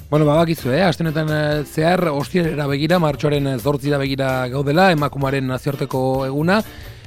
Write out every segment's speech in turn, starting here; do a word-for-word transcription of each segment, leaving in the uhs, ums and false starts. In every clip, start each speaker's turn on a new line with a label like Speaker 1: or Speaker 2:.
Speaker 1: Bueno, babakizu, eh? Aste honetan eh, zehar ostiralera begira, martxoaren zortzira begira gaudela, emakumaren nazioarteko eguna,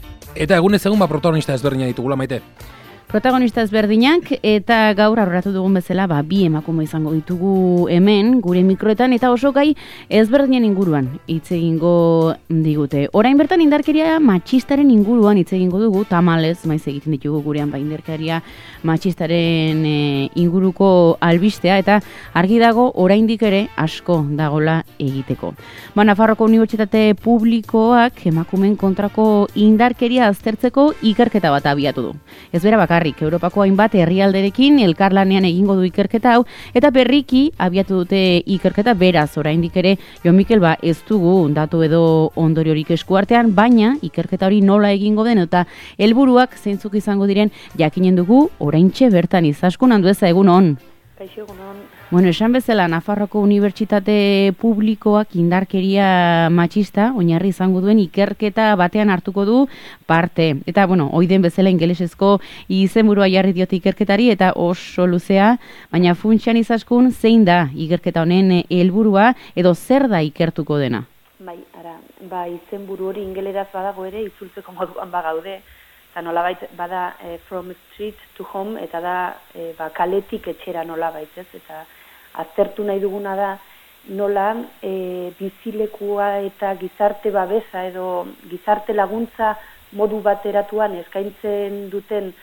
Speaker 1: eta egunez egun ba protagonista ezberdina ditugula, Maite.
Speaker 2: Protagonista ezberdinak, eta gaur aurreratu dugun bezala, ba, bi emakume izango ditugu hemen, gure mikroetan, eta oso gai ezberdinen inguruan hitz egingo digute. Orain bertan indarkeria matxistaren inguruan hitz egingo dugu, tamalez, maiz egiten ditugu gurean, ba, indarkeria matxistaren e, inguruko albistea, eta argi dago oraindik ere asko dagola egiteko. Ba, Nafarroko Unibertsitate Publikoak emakumeen kontrako indarkeria aztertzeko ikerketa bat abiatu du. Ez bera bakar Europako hainbat herrialderekin elkarlanean egingo du ikerketa hau, eta berriki abiatu dute ikerketa beraz oraindik ere Jon Mikel ba ez dugu datu edo ondoriorik esku artean, baina ikerketa hori nola egingo den eta helburuak zeintzuk izango diren jakinen dugu oraintxe bertan. Izaskun Andueza, egun on.
Speaker 3: Kaixo, egun on.
Speaker 2: Bueno, esan bezala Nafarroko Unibertsitate Publikoak indarkeria matxista oinarri izango duen ikerketa batean hartuko du parte. Eta, bueno, oiden bezala ingelesezko izenburua jarri diote ikerketari eta oso luzea, baina funtsian Izaskun zein da ikerketa honen helburua edo zer da ikertuko dena?
Speaker 3: Bai, ara, ba izenburu hori ingeleraz badago ere, itzultzeko moduan bagaude, eta nolabait bada e, from street to home, eta da e, ba, kaletik etxera nolabait, ez? Eta aztertu nahi duguna da nola e, bizilekua eta gizarte babesa edo gizarte laguntza modu bateratuan eskaintzen duten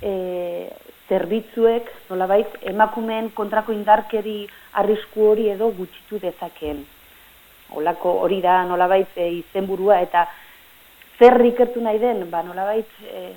Speaker 3: e, zerbitzuek nolabait emakumeen kontrako indarkeri arrisku hori edo gutxitu dezakeen. Holako hori da nolabait e, izenburua eta zer ikertu nahi den, ba nolabait e,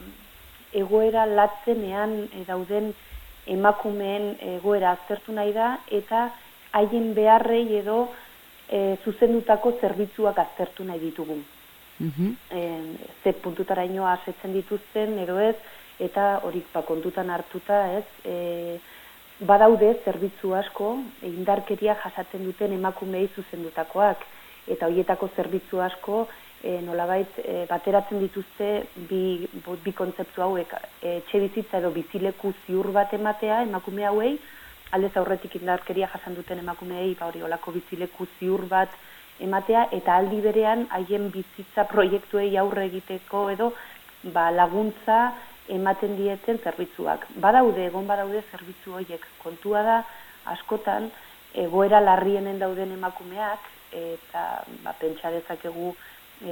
Speaker 3: egoera latzenean e, dauden emakumeen egoera aztertu nahi da eta haien beharrei edo e, zuzendutako zerbitzuak aztertu nahi ditugu. Uh-huh. E, ze puntutaraino asetzen dituzten edo ez, eta horik ba kontutan hartuta ez, e, badaude zerbitzu asko indarkeria jasaten duten emakumeei zuzendutakoak, eta horietako zerbitzu asko E, nolabait e, bateratzen dituzte bi, bi kontzeptu hauek, e, etxe bizitza edo bizileku ziur bat ematea emakume hauei, aldez aurretik indarkeria jasan duten emakumeei ba hori olako bizileku ziur bat ematea, eta aldi berean haien bizitza proiektuei aurre egiteko edo ba, laguntza ematen dieten zerbitzuak. Badaude, egon badaude zerbitzu horiek, kontua da askotan egoera larrienen dauden emakumeak, eta ba, pentsa dezakegu E,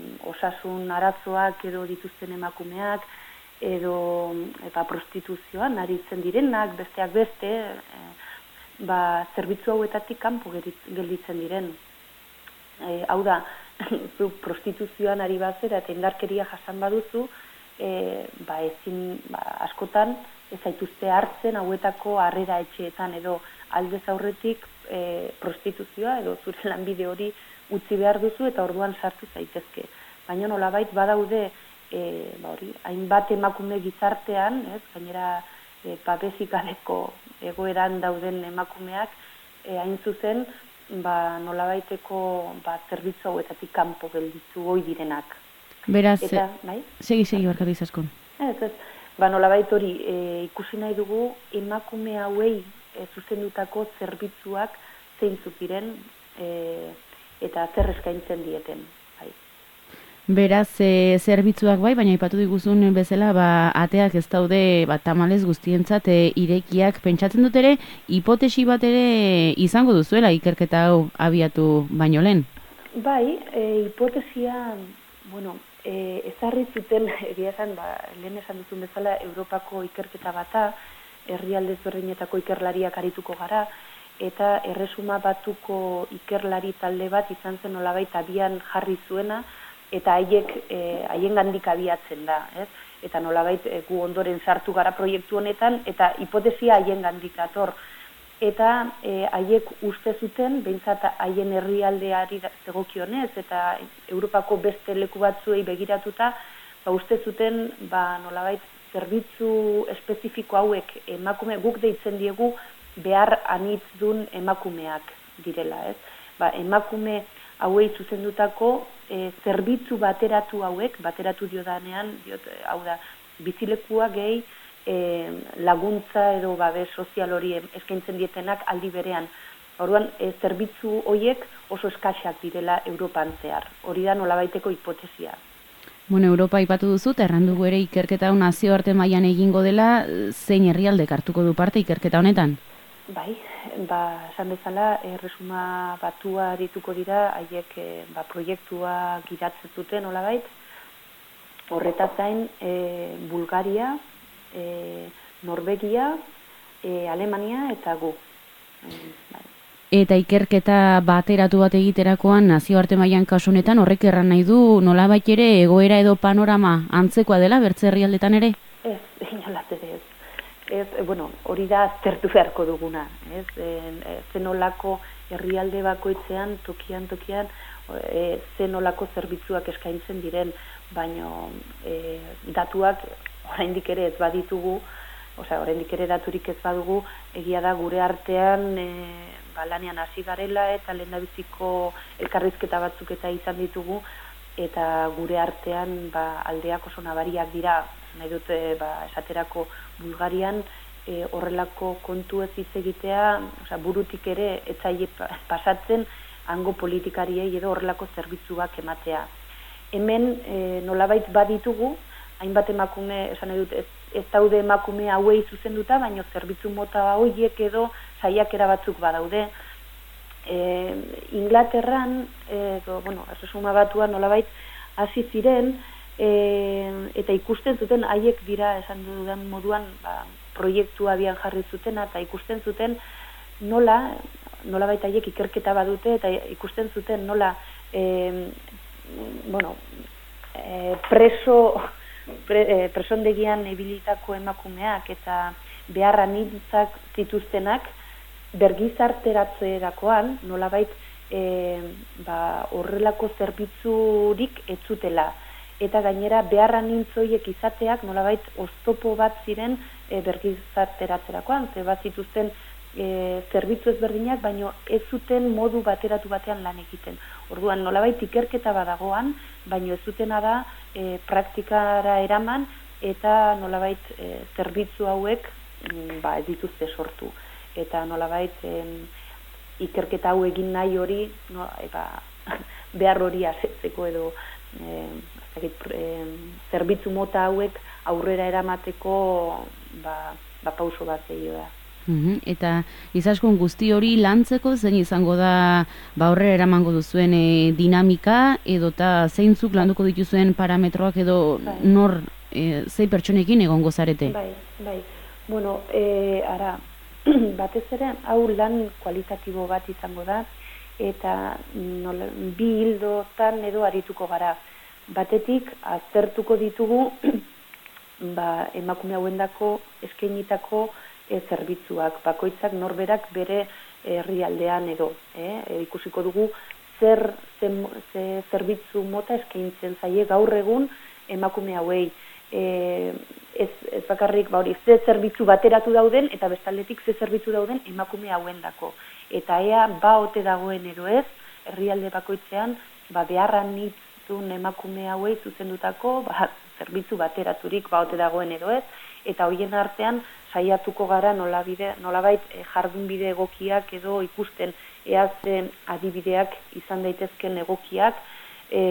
Speaker 3: osasun arazoak edo dituzten emakumeak edo eta prostituzioan aritzen direnak, besteak beste e, ba, zerbitzu hauetatik kanpo gelditzen diren. E, hau da, zu prostituzioan ari bazera eta indarkeria jasan baduzu, e, ba, ezin, ba, askotan ez zaituzte hartzen hauetako harrera etxeetan edo aldez aurretik e, prostituzioa edo zure lanbide hori utzi behar duzu eta orduan sartu zaitezke. Baina nolabait badaude e, ba hori, hainbat emakume gizartean, ez, gainera e, babesik gabeko egoeran dauden emakumeak, e, hain zuzen ba, nolabaiteko ba, zerbitzu hauetatik kanpo gelditu ohi direnak.
Speaker 2: Beraz,
Speaker 3: eta, bai?
Speaker 2: segi, segi barkatu Izaskun.
Speaker 3: Ez, ez, ba, nolabait hori e, ikusi nahi dugu emakume hauei e, zuzendutako zerbitzuak zeintzuk diren, e, eta zer eskaintzen dieten. Bai.
Speaker 2: Beraz, e, zerbitzuak bai, baina aipatu diguzun bezala, ba, ateak ez daude ba, tamalez guztientzat e, irekiak. Pentsatzen dut ere, hipotesi bat ere izango duzuela ikerketa hau abiatu baino lehen?
Speaker 3: Bai, e, hipotesia, bueno, e, ezarri zuten, egia esan, ba, lehen esan duzun bezala, Europako ikerketa bata, herrialde ezberdinetako ikerlariak arituko gara, eta erresuma batuko ikerlari talde bat izan zen nolabait abian jarri zuena, eta haiek e, haien gandik abiatzen da, ez? Eta nolabait e, gu ondoren sartu gara proiektu honetan, eta hipotesia haien gandik ator. Eta e, haiek uste zuten, behintzat haien herrialdeari zegokionez, eta Europako beste leku batzuei begiratuta, ba uste zuten, ba nolabait zerbitzu espezifiko hauek emakume guk deitzen diegu, behar anitz dun emakumeak direla, ez? Ba, emakume hauei zuzendutako e, zerbitzu bateratu hauek, bateratu diodanean, diot, hau da, bizilekua gehi e, laguntza edo babes sozial hori eskaintzen dietenak aldi berean. Orduan, e, zerbitzu horiek oso eskaxak direla Europan zehar. Hori da nolabaiteko hipotesia.
Speaker 2: Bueno, Europa aipatu duzu, eta erran dugu ere ikerketa hau nazioarte mailan egingo dela, zein herrialdek hartuko du parte ikerketa honetan?
Speaker 3: Bai, ba, esan bezala, erresuma batua dituko dira, haiek e, ba, proiektua giratzen zuten nolabait. Horretaz gain, e, Bulgaria, e, Norvegia, e, Alemania eta gu. E, bai.
Speaker 2: Eta ikerketa bateratu bat egiterakoan nazioarte mailan kasu honetan horrek erran nahi du nolabait ere egoera edo panorama antzekoa dela bertze herrialdetan ere?
Speaker 3: Ez, inolaz ere ez. Ez, bueno, hori da aztertu beharko duguna, ez? E, zenolako herrialde bakoitzean, tokian, tokian, e, zenolako zerbitzuak eskaintzen diren, baino e, datuak oraindik ere ez baditugu, osea, oraindik ere daturik ez badugu, egia da gure artean e, ba, lanean hasi garela eta lehendabiziko elkarrizketa batzuk eta izan ditugu, eta gure artean ba, aldeak oso nabariak dira, nahi dute ba, esaterako Bulgarian e, horrelako kontu ez hitz egitea, osea, burutik ere etzaile pasatzen hango politikariei edo horrelako zerbitzuak ematea. Hemen e, nolabait baditugu, hainbat emakume, esan nahi dut, ez, ez daude emakume hauei zuzenduta, baina zerbitzu mota horiek edo saiakera batzuk badaude. E, Inglaterran, e, bueno, erresuma batuan nolabait hasi ziren, e, eta ikusten zuten, haiek dira esan dudan moduan, ba, proiektua abian jarri zutena, eta ikusten zuten nola, nolabait haiek ikerketa badute, eta ikusten zuten nola, e, bueno, e, preso, pre, e, presondegian ebilitako emakumeak eta beharra nintzak zituztenak, bergizarteratzerakoan nolabait e, ba, horrelako zerbitzurik ez zutela. Eta gainera beharra nintzoiek izateak nolabait oztopo bat ziren e, bergizarteratzerakoan, ze bat zituzten e, zerbitzu ezberdinak, baino ez zuten modu bateratu batean lan egiten. Orduan nolabait ikerketa badagoan, baino ez zutena da e, praktikara eraman eta nolabait e, zerbitzu hauek m, ba, ez dituzte sortu. Eta nolabait em, ikerketa hau egin nahi hori, no, eba, behar hori asetzeko edo em, em, zerbitzu mota hauek aurrera eramateko ba, ba pauso bat gehiago da.
Speaker 2: Uhum, eta izaskun guzti hori lantzeko zein izango da ba aurrera eramango duzuen e, dinamika edota zeintzuk landuko dituzuen parametroak edo bai. Nor e, zei pertsonekin egongo zarete?
Speaker 3: Bai, bai. Bueno, e, ara, batez ere hau lan kualitatibo bat izango da eta nola, bi hildotan edo arituko gara. Batetik aztertuko ditugu ba, emakume hauendako eskainitako e, zerbitzuak, bakoitzak norberak bere herrialdean edo, eh? E, ikusiko dugu zer ze, ze zerbitzu mota eskaintzen zaie gaur egun emakume hauei. E, ez, ez bakarrik ba hori ze zerbitzu bateratu dauden eta bestaldetik ze zerbitzu dauden emakume hauendako. Eta ea ba ote dagoen edo ez, herrialde bakoitzean ba beharran nitzun emakume hauei zuzendutako ba, zerbitzu bateraturik ba ote dagoen edo ez, eta hoien artean saiatuko gara nolabide, nolabait e, jardunbide egokiak edo ikusten ea zen adibideak izan daitezken egokiak, e,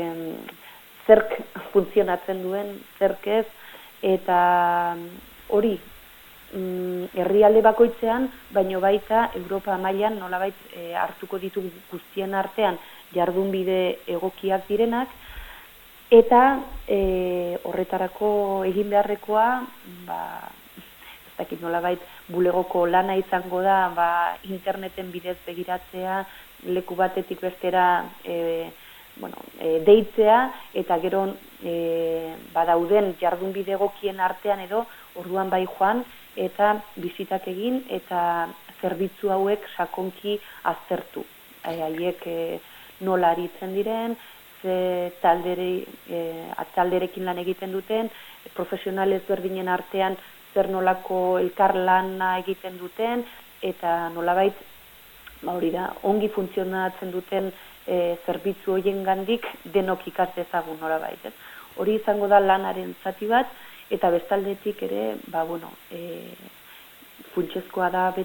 Speaker 3: zerk funtzionatzen duen, zerk ez, eta hori mm, herrialde bakoitzean, baino baita Europa mailan nolabait e, hartuko ditu guztien artean jardunbide egokiak direnak, eta e, horretarako egin beharrekoa, ba, ez dakit nolabait bulegoko lana izango da, ba, interneten bidez begiratzea, leku batetik bestera e, bueno, e, deitzea eta gero e, badauden jardunbide egokien artean edo orduan bai joan eta bizitak egin eta zerbitzu hauek sakonki aztertu. Haiek e, nola aritzen diren, ze taldere, e, talderekin lan egiten duten, profesional ezberdinen artean zer nolako elkarlana egiten duten eta nolabait ba hori da, ongi funtzionatzen duten E, zerbitzu horien gandik denok ikas dezagun nolabait, ez? Hori izango da lanaren zati bat, eta bestaldetik ere, ba, bueno, e, funtsezkoa da beti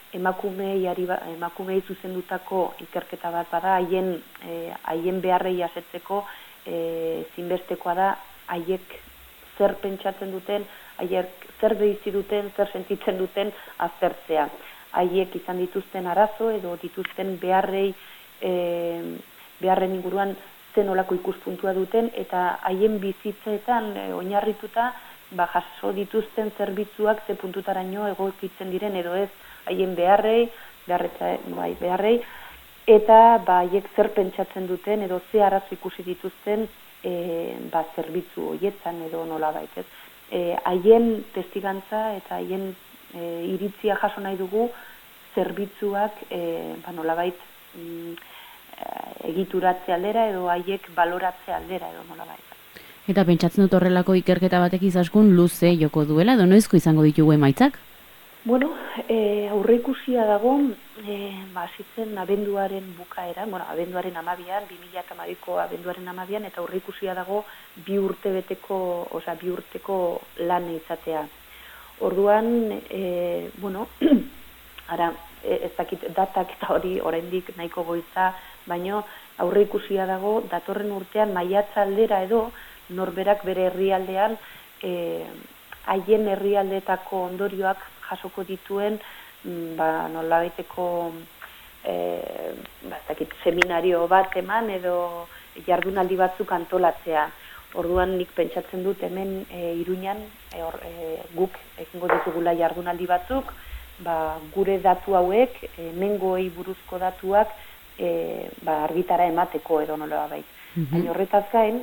Speaker 3: emakumei emakumei zuzendutako ikerketa bat bada, haien e, haien beharrei asetzeko e, zinbestekoa da haiek zer pentsatzen duten, haiek zer bizi duten, zer sentitzen duten aztertzea. Haiek izan dituzten arazo edo dituzten beharrei e, beharren inguruan zen olako ikuspuntua duten eta haien bizitzeetan e, oinarrituta ba, jaso dituzten zerbitzuak ze puntutaraino egokitzen diren edo ez haien beharrei, beharretza, bai, beharrei, eta ba, haiek zer pentsatzen duten edo ze arazo ikusi dituzten e, ba, zerbitzu horietan edo nola baitez. E, haien testigantza eta haien e, iritzia jaso nahi dugu zerbitzuak e, ba, nola bait mm, egituratze aldera edo haiek baloratze aldera edo nola bait.
Speaker 2: Eta pentsatzen dut horrelako ikerketa batek izaskun luze joko duela, edo noizko izango ditugu emaitzak?
Speaker 3: Bueno, e, aurreikusia dago, e, ba, zitzen abenduaren bukaera, bueno, abenduaren amabian, bi mila hamabiko abenduaren amabian, eta aurreikusia dago bi urte beteko, oza, bi urteko lan izatea. Orduan, e, bueno, ara, ez dakit datak eta hori oraindik nahiko goiza, baino aurreikusia dago datorren urtean maiatza aldera edo norberak bere herrialdean e, haien herrialdeetako ondorioak jasoko dituen ba, nolabaiteko e, ba, ez dakit, seminario bat eman edo jardunaldi batzuk antolatzea. Orduan nik pentsatzen dut hemen e, Iruñan e, or, e, guk egingo ditugula jardunaldi batzuk, ba, gure datu hauek, e, mengoei buruzko datuak e, ba, argitara emateko edo nola bait. Mm-hmm. Baina horretaz gain,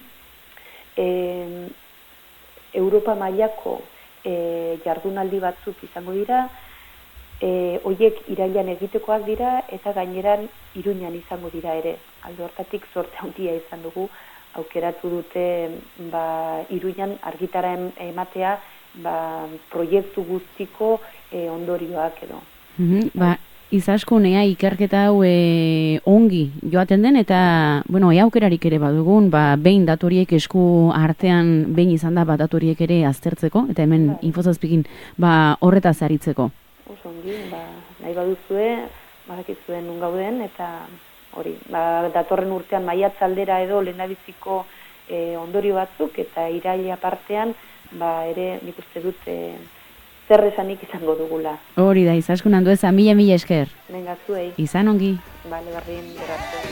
Speaker 3: e, Europa mailako e, jardunaldi batzuk izango dira, e, hoiek irailan egitekoak dira eta gaineran Iruñan izango dira ere. Alde hortatik zorte handia izan dugu, aukeratu dute ba, Iruñan argitara ematea ba, proiektu guztiko e, ondorioak edo.
Speaker 2: Mm-hmm, ba, Izaskunea ikerketa hau e, ongi joaten den eta, bueno, ea aukerarik ere badugun, ba, behin datoriek esku artean, behin izan da, ba, datoriek ere aztertzeko, eta hemen ba. Infozazpikin, ba, horretaz aritzeko.
Speaker 3: Oso ongi, ba, nahi baduzue, badakizuen nun gauden, eta hori, ba, datorren urtean maiatz aldera edo lehendabiziko e, ondorio batzuk, eta iraila partean, ba, ere, nik uste dut, e, zer esanik izango dugula.
Speaker 2: Hori da, Izaskun Andueza, mila mila esker.
Speaker 3: Venga, zuei.
Speaker 2: Izan ongi.
Speaker 3: Bale, bardin, gracias.